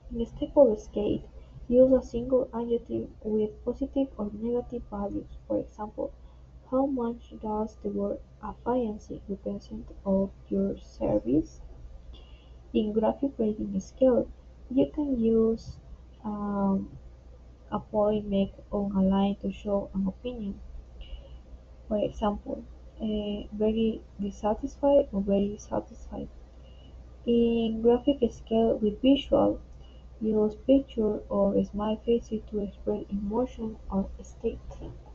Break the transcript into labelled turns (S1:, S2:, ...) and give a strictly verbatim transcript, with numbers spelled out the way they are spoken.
S1: In staple scale, use a single adjective with positive or negative values. For example, how much does the word efficiency represent of your service? In graphic rating scale, you can use um, a point made on a line to show an opinion. For example, eh, very dissatisfied or very satisfied. In graphic scale with visual, use picture or smile faces to express emotion or state.